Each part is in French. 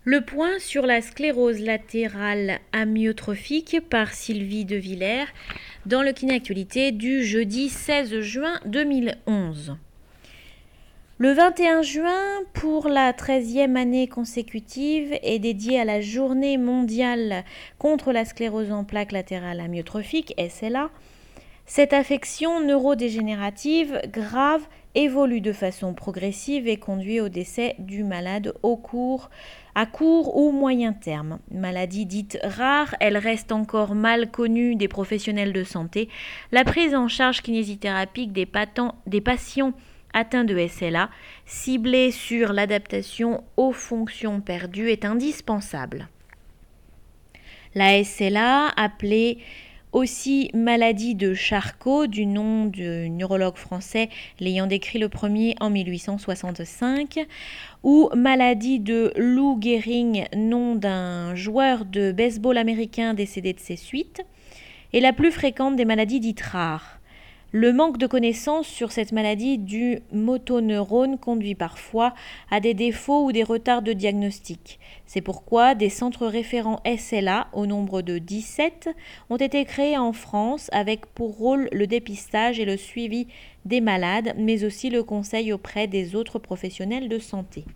Le point sur la sclérose latérale amyotrophique par Sylvie de Villers dans le Kiné Actualité du jeudi 16 juin 2011. Le 21 juin, pour la 13e année consécutive, est dédié à la Journée mondiale contre la sclérose en plaques latérales amyotrophiques, SLA. Cette affection neurodégénérative grave évolue de façon progressive et conduit au décès du malade à court ou moyen terme. Maladie dite rare, elle reste encore mal connue des professionnels de santé. La prise en charge kinésithérapique des patients atteints de SLA, ciblée sur l'adaptation aux fonctions perdues, est indispensable. La SLA, appelée aussi maladie de Charcot, du nom du neurologue français l'ayant décrit le premier en 1865, ou maladie de Lou Gehrig, nom d'un joueur de baseball américain décédé de ses suites, est la plus fréquente des maladies dites rares. Le manque de connaissances sur cette maladie du motoneurone conduit parfois à des défauts ou des retards de diagnostic. C'est pourquoi des centres référents SLA, au nombre de 17, ont été créés en France avec pour rôle le dépistage et le suivi des malades, mais aussi le conseil auprès des autres professionnels de santé.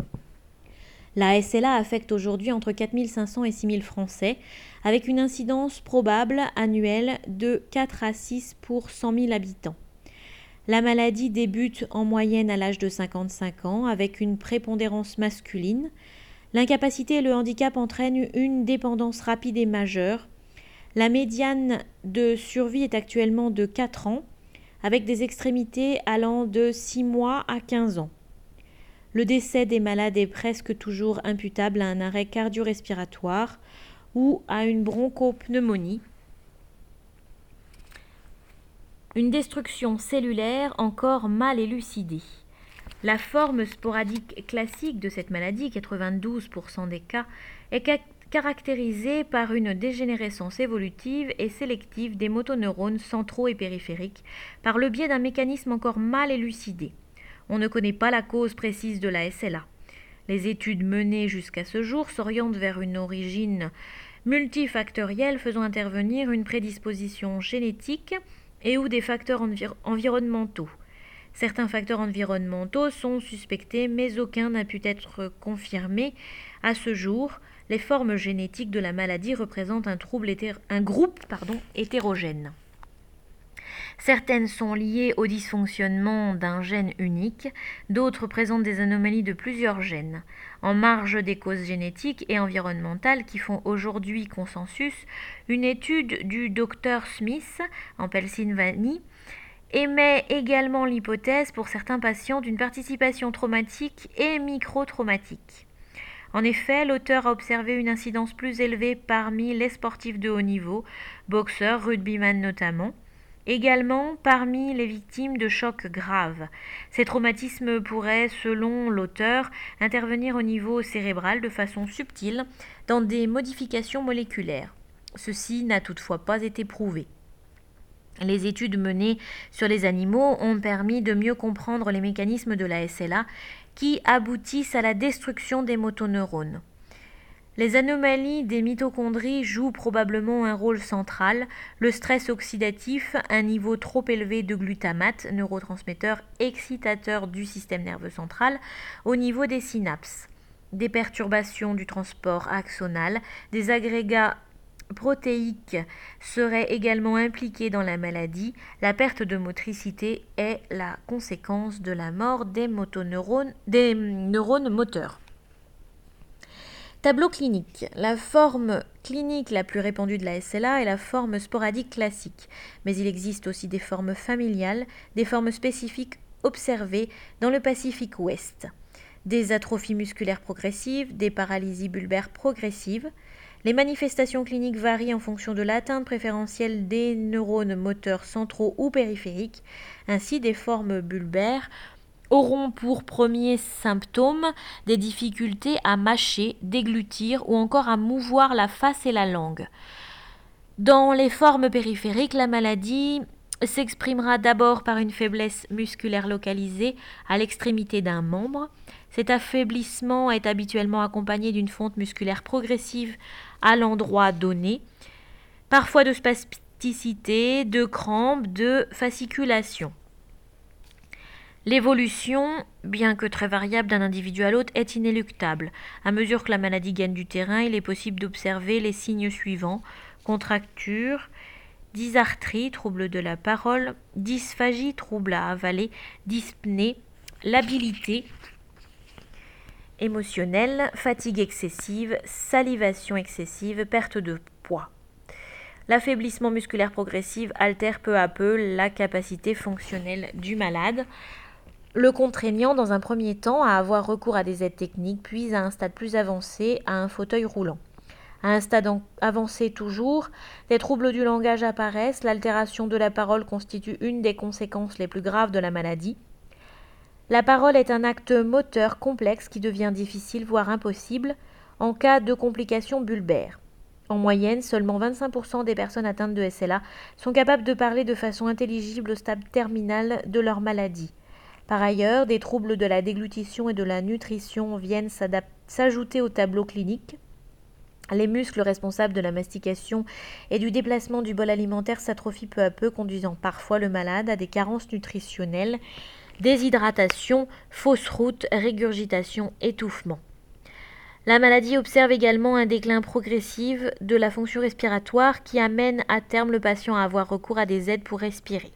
La SLA affecte aujourd'hui entre 4 500 et 6 000 Français, avec une incidence probable annuelle de 4 à 6 pour 100 000 habitants. La maladie débute en moyenne à l'âge de 55 ans, avec une prépondérance masculine. L'incapacité et le handicap entraînent une dépendance rapide et majeure. La médiane de survie est actuellement de 4 ans, avec des extrémités allant de 6 mois à 15 ans. Le décès des malades est presque toujours imputable à un arrêt cardio-respiratoire ou à une bronchopneumonie. Une destruction cellulaire encore mal élucidée. La forme sporadique classique de cette maladie, 92% des cas, est caractérisée par une dégénérescence évolutive et sélective des motoneurones centraux et périphériques par le biais d'un mécanisme encore mal élucidé. On ne connaît pas la cause précise de la SLA. Les études menées jusqu'à ce jour s'orientent vers une origine multifactorielle faisant intervenir une prédisposition génétique et ou des facteurs environnementaux. Certains facteurs environnementaux sont suspectés, mais aucun n'a pu être confirmé à ce jour. Les formes génétiques de la maladie représentent un groupe hétérogène. Certaines sont liées au dysfonctionnement d'un gène unique, d'autres présentent des anomalies de plusieurs gènes. En marge des causes génétiques et environnementales qui font aujourd'hui consensus, une étude du Dr Smith en Pennsylvanie émet également l'hypothèse pour certains patients d'une participation traumatique et micro-traumatique. En effet, l'auteur a observé une incidence plus élevée parmi les sportifs de haut niveau, boxeurs, rugbyman notamment, également parmi les victimes de chocs graves. Ces traumatismes pourraient, selon l'auteur, intervenir au niveau cérébral de façon subtile dans des modifications moléculaires. Ceci n'a toutefois pas été prouvé. Les études menées sur les animaux ont permis de mieux comprendre les mécanismes de la SLA qui aboutissent à la destruction des motoneurones. Les anomalies des mitochondries jouent probablement un rôle central. Le stress oxydatif, un niveau trop élevé de glutamate, neurotransmetteur excitateur du système nerveux central, au niveau des synapses. Des perturbations du transport axonal, des agrégats protéiques seraient également impliqués dans la maladie. La perte de motricité est la conséquence de la mort des neurones moteurs. Tableau clinique. La forme clinique la plus répandue de la SLA est la forme sporadique classique, mais il existe aussi des formes familiales, des formes spécifiques observées dans le Pacifique Ouest, des atrophies musculaires progressives, des paralysies bulbaires progressives. Les manifestations cliniques varient en fonction de l'atteinte préférentielle des neurones moteurs centraux ou périphériques. Ainsi, des formes bulbaires auront pour premier symptôme des difficultés à mâcher, déglutir ou encore à mouvoir la face et la langue. Dans les formes périphériques, la maladie s'exprimera d'abord par une faiblesse musculaire localisée à l'extrémité d'un membre. Cet affaiblissement est habituellement accompagné d'une fonte musculaire progressive à l'endroit donné, parfois de spasticité, de crampes, de fasciculation. L'évolution, bien que très variable d'un individu à l'autre, est inéluctable. À mesure que la maladie gagne du terrain, il est possible d'observer les signes suivants: contracture, dysarthrie, trouble de la parole, dysphagie, trouble à avaler, dyspnée, labilité émotionnelle, fatigue excessive, salivation excessive, perte de poids. L'affaiblissement musculaire progressif altère peu à peu la capacité fonctionnelle du malade, le contraignant dans un premier temps à avoir recours à des aides techniques, puis à un stade plus avancé à un fauteuil roulant. À un stade avancé toujours, des troubles du langage apparaissent, l'altération de la parole constitue une des conséquences les plus graves de la maladie. La parole est un acte moteur complexe qui devient difficile, voire impossible, en cas de complications bulbaires. En moyenne, seulement 25% des personnes atteintes de SLA sont capables de parler de façon intelligible au stade terminal de leur maladie. Par ailleurs, des troubles de la déglutition et de la nutrition viennent s'ajouter au tableau clinique. Les muscles responsables de la mastication et du déplacement du bol alimentaire s'atrophient peu à peu, conduisant parfois le malade à des carences nutritionnelles, déshydratation, fausse route, régurgitation, étouffement. La maladie observe également un déclin progressif de la fonction respiratoire qui amène à terme le patient à avoir recours à des aides pour respirer.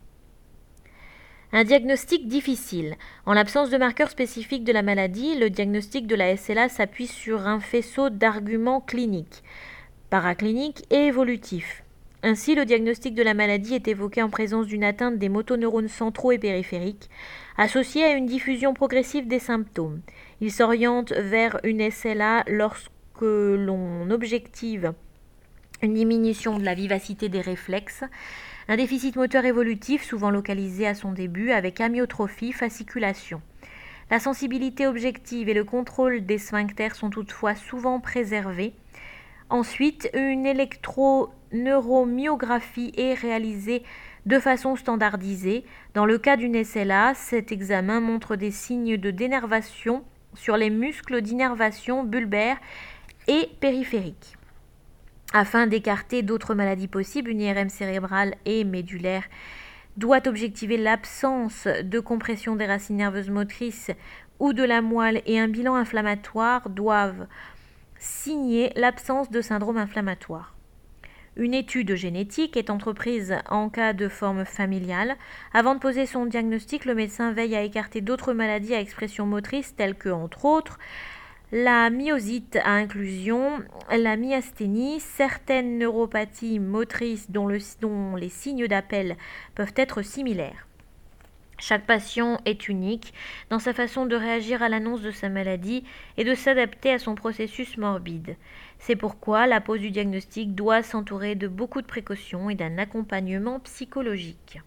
Un diagnostic difficile. En l'absence de marqueurs spécifiques de la maladie, le diagnostic de la SLA s'appuie sur un faisceau d'arguments cliniques, paracliniques et évolutifs. Ainsi, le diagnostic de la maladie est évoqué en présence d'une atteinte des motoneurones centraux et périphériques, associée à une diffusion progressive des symptômes. Il s'oriente vers une SLA lorsque l'on objective une diminution de la vivacité des réflexes, un déficit moteur évolutif souvent localisé à son début avec amyotrophie, fasciculation. La sensibilité objective et le contrôle des sphincters sont toutefois souvent préservés. Ensuite, une électroneuromyographie est réalisée de façon standardisée. Dans le cas d'une SLA, cet examen montre des signes de dénervation sur les muscles d'innervation bulbaire et périphérique. Afin d'écarter d'autres maladies possibles, une IRM cérébrale et médulaire doit objectiver l'absence de compression des racines nerveuses motrices ou de la moelle, et un bilan inflammatoire doivent signer l'absence de syndrome inflammatoire. Une étude génétique est entreprise en cas de forme familiale. Avant de poser son diagnostic, le médecin veille à écarter d'autres maladies à expression motrice telles que, entre autres, la myosite à inclusion, la myasthénie, certaines neuropathies motrices dont les signes d'appel peuvent être similaires. Chaque patient est unique dans sa façon de réagir à l'annonce de sa maladie et de s'adapter à son processus morbide. C'est pourquoi la pose du diagnostic doit s'entourer de beaucoup de précautions et d'un accompagnement psychologique.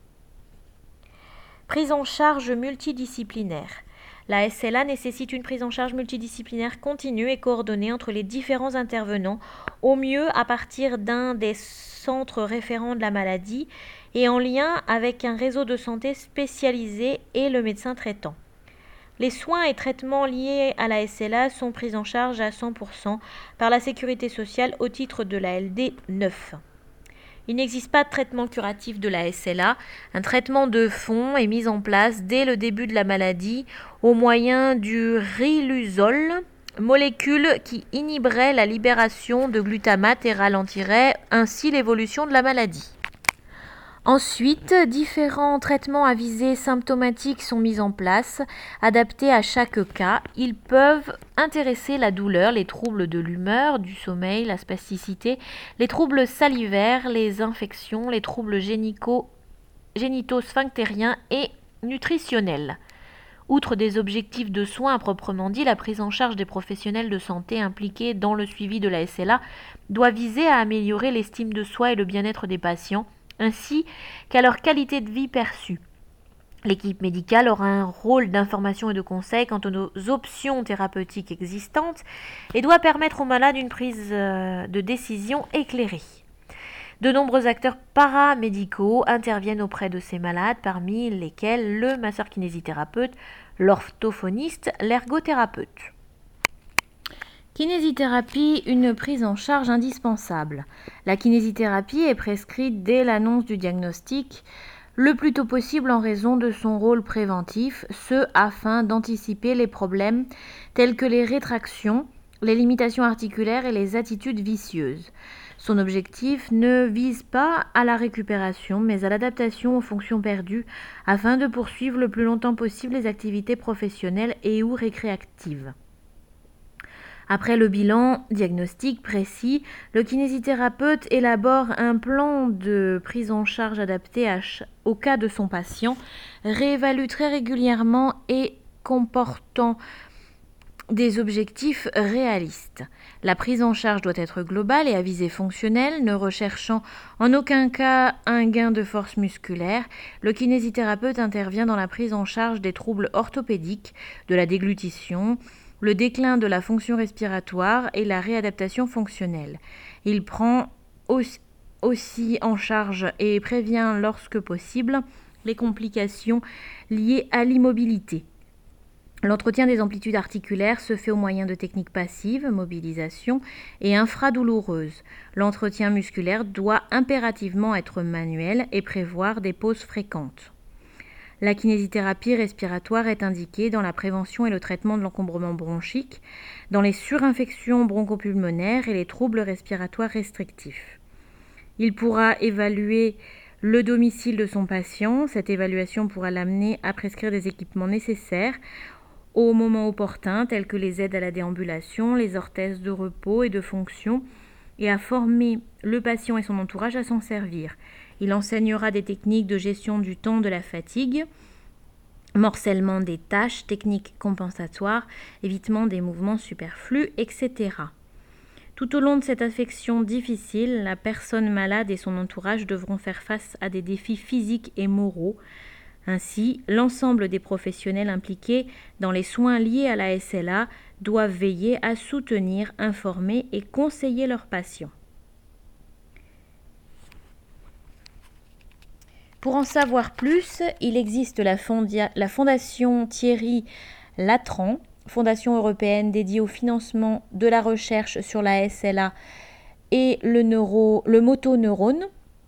Prise en charge multidisciplinaire. La SLA nécessite une prise en charge multidisciplinaire continue et coordonnée entre les différents intervenants, au mieux à partir d'un des centres référents de la maladie et en lien avec un réseau de santé spécialisé et le médecin traitant. Les soins et traitements liés à la SLA sont pris en charge à 100% par la Sécurité sociale au titre de la LD 9. Il n'existe pas de traitement curatif de la SLA. Un traitement de fond est mis en place dès le début de la maladie au moyen du riluzole, molécule qui inhiberait la libération de glutamate et ralentirait ainsi l'évolution de la maladie. Ensuite, différents traitements à visée symptomatique sont mis en place, adaptés à chaque cas. Ils peuvent intéresser la douleur, les troubles de l'humeur, du sommeil, la spasticité, les troubles salivaires, les infections, les troubles génito-sphinctériens et nutritionnels. Outre des objectifs de soins à proprement dit, la prise en charge des professionnels de santé impliqués dans le suivi de la SLA doit viser à améliorer l'estime de soi et le bien-être des patients, ainsi qu'à leur qualité de vie perçue. L'équipe médicale aura un rôle d'information et de conseil quant aux options thérapeutiques existantes et doit permettre aux malades une prise de décision éclairée. De nombreux acteurs paramédicaux interviennent auprès de ces malades, parmi lesquels le masseur-kinésithérapeute, l'orthophoniste, l'ergothérapeute. Kinésithérapie, une prise en charge indispensable. La kinésithérapie est prescrite dès l'annonce du diagnostic, le plus tôt possible en raison de son rôle préventif, ce afin d'anticiper les problèmes tels que les rétractions, les limitations articulaires et les attitudes vicieuses. Son objectif ne vise pas à la récupération, mais à l'adaptation aux fonctions perdues afin de poursuivre le plus longtemps possible les activités professionnelles et ou récréatives. Après le bilan diagnostic précis, le kinésithérapeute élabore un plan de prise en charge adapté au cas de son patient, réévalue très régulièrement et comportant des objectifs réalistes. La prise en charge doit être globale et à visée fonctionnelle, ne recherchant en aucun cas un gain de force musculaire. Le kinésithérapeute intervient dans la prise en charge des troubles orthopédiques, de la déglutition, le déclin de la fonction respiratoire et la réadaptation fonctionnelle. Il prend aussi en charge et prévient lorsque possible les complications liées à l'immobilité. L'entretien des amplitudes articulaires se fait au moyen de techniques passives, mobilisation et infradouloureuses. L'entretien musculaire doit impérativement être manuel et prévoir des pauses fréquentes. La kinésithérapie respiratoire est indiquée dans la prévention et le traitement de l'encombrement bronchique, dans les surinfections bronchopulmonaires et les troubles respiratoires restrictifs. Il pourra évaluer le domicile de son patient. Cette évaluation pourra l'amener à prescrire des équipements nécessaires au moment opportun, tels que les aides à la déambulation, les orthèses de repos et de fonction, et à former le patient et son entourage à s'en servir. Il enseignera des techniques de gestion du temps de la fatigue, morcellement des tâches, techniques compensatoires, évitement des mouvements superflus, etc. Tout au long de cette affection difficile, la personne malade et son entourage devront faire face à des défis physiques et moraux. Ainsi, l'ensemble des professionnels impliqués dans les soins liés à la SLA doivent veiller à soutenir, informer et conseiller leurs patients. Pour en savoir plus, il existe la Fondation Thierry Latran, fondation européenne dédiée au financement de la recherche sur la SLA et le motoneurone,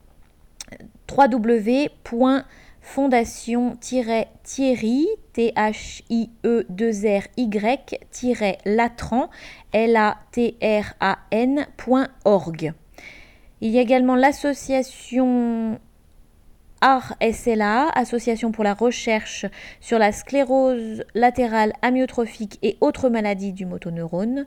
www.fondation-thierry, THIE2RY-Latran, LATRAN.org. Il y a également l'association ARSLA, Association pour la recherche sur la sclérose latérale amyotrophique et autres maladies du motoneurone,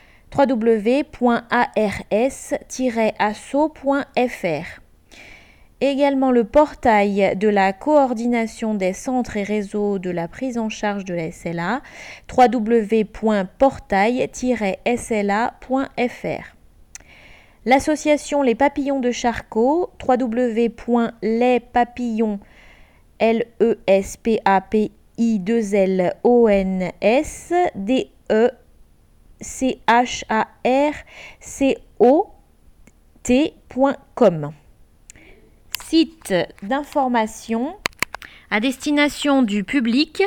www.ars-asso.fr. Également le portail de la coordination des centres et réseaux de la prise en charge de la SLA, www.portail-sla.fr. L'association Les Papillons de Charcot, www.lepapillon.com. Site d'information à destination du public,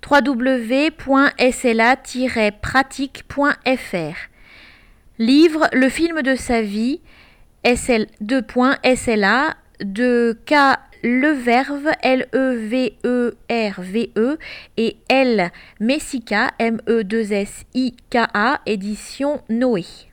www.sla-pratique.fr. Livre Le film de sa vie, SL2.SLA, de K. Leverve, Leverve, et L. Messika, MESSIKA, édition Noé.